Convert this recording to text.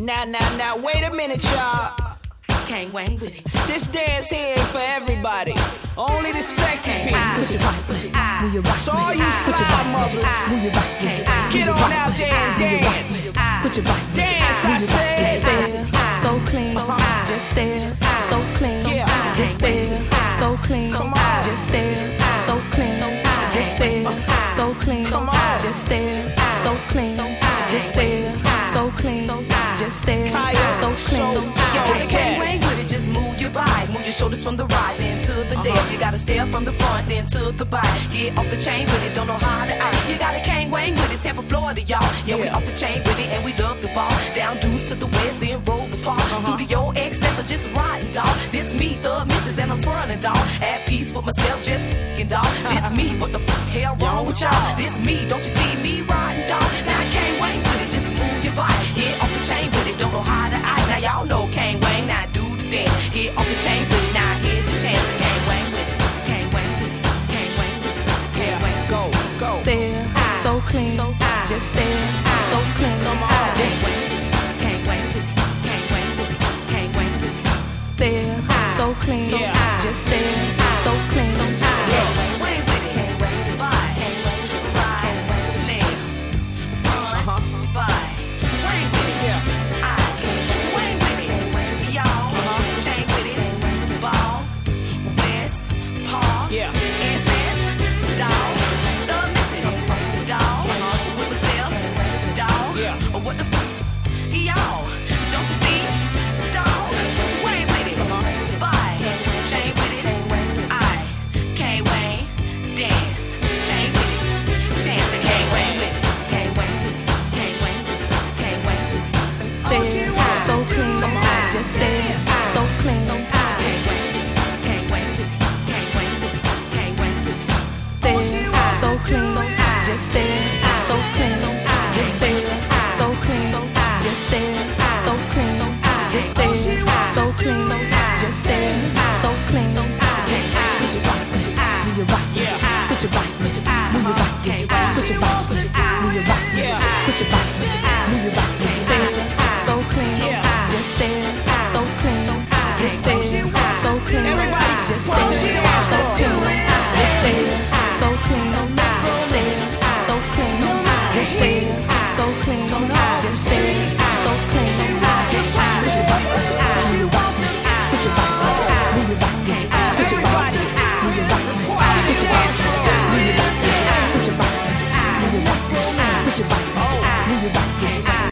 Now, wait a minute, y'all. Can't wait with it. This dance here ain't for everybody. Only the sexy people. Push it right, push it. Move your right. So all you fly mothers, Move your right. get on out there and dance. Put your right. Dance, I said. Stairs, so clean. Just stairs, so clean. Yeah. Just stairs, so clean. Come on. Just stairs, so clean. Just stairs, so clean. Come on. Just stairs, so clean. Just stairs, so clean. Just stairs, so clean. Yo, you can't wait with it, just move your body. Move your shoulders from the right, then to the left. You gotta step from the front, then to the back. Get off the chain with it, don't know how to act. You gotta can't wait with it, Tampa, Florida, y'all. Yeah, we off the chain with it, and we love the ball. Down deuce to the west, then Rovers Park. Studio XS are just riding, dog. This me, the missus, and I'm twirling, dog. At peace with myself, just f***ing, dog. This me, what the hell wrong with y'all? This me, don't you see me riding, dog? Now I can't wait with it, just move your body. Get off the chain with it, don't know how to act. Now y'all know can't wait, now do the dance. Get off the chain with it, now here's your chance. Can't wait with it, can't wait with it, can't wait with it, can't wait. Go. Stairs, so clean. Just stairs, so clean. Just Can't wait with it, can't wait with it, can't wait with it. stairs, so clean. Yeah. Just stairs, so clean. Can't wait with it, can't wait with it, right, left, front, right. Wait with it, Yeah. I can't wait with it, y'all. Chain with it, ball, West Park, Yeah. SS, dog, the missus, dog, with myself, dog. Yeah. What the y'all? Don't you see?